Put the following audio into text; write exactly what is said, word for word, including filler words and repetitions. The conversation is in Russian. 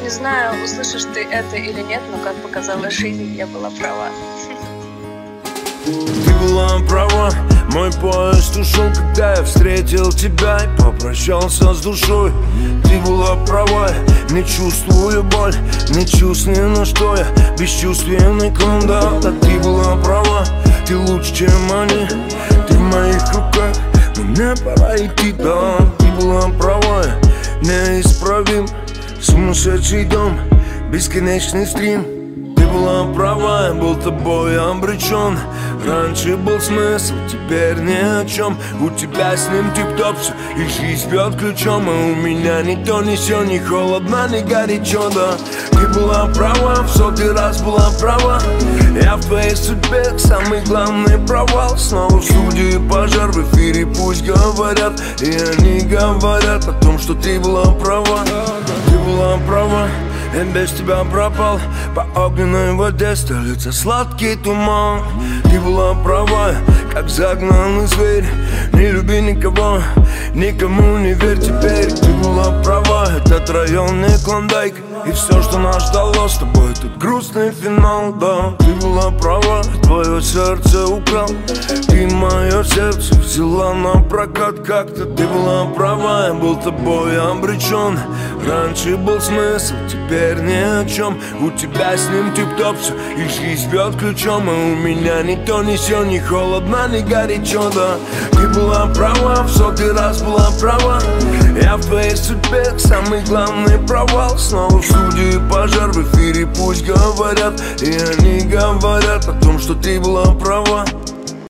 Не знаю, услышишь ты это или нет, но, как показала жизнь, я была права. Ты была права, мой поезд ушел, когда я встретил тебя и попрощался с душой. Ты была права, не чувствую боль, не чувствую, на что я бесчувственный клон. Да, да, ты была права, ты лучше, чем они, ты в моих руках, мне пора идти, да. Ты была права, неисправим, сумасшедший дом, бесконечный стрим. Ты была права, я был тобой обречен. Раньше был смысл, теперь ни о чем. У тебя с ним тип-топ все, и жизнь бьет ключом. А у меня ни то, ни сё, ни холодно, ни горячо, да. Ты была права, в сотый раз была права. Я в твоей судьбе самый главный провал. Снова в студии пожар, в эфире пусть говорят. И они говорят о том, что ты была права. Ты была права, я без тебя пропал. По огненной воде столица сладкий туман. Ты была права, как загнанный зверь. Не люби никого, никому не верь теперь. Ты была права, этот район не Клондайк. И все, что нас ждало с тобой, тут грустный финал, да. Ты была права, твое сердце украл. Ты мое сердце взяла на прокат как-то. Ты была права, я был тобой обречен. Раньше был смысл, теперь ни о чем. У тебя с ним тип-топ все, и жизнь бьет ключом. А у меня ни то, ни сё, ни холодно, ни горячо, да. Ты была права, в сотый раз была права. Я в твоей судьбе самый главный провал. Снова в студии пожар, в эфире пусть говорят. И они говорят о том, что ты была права.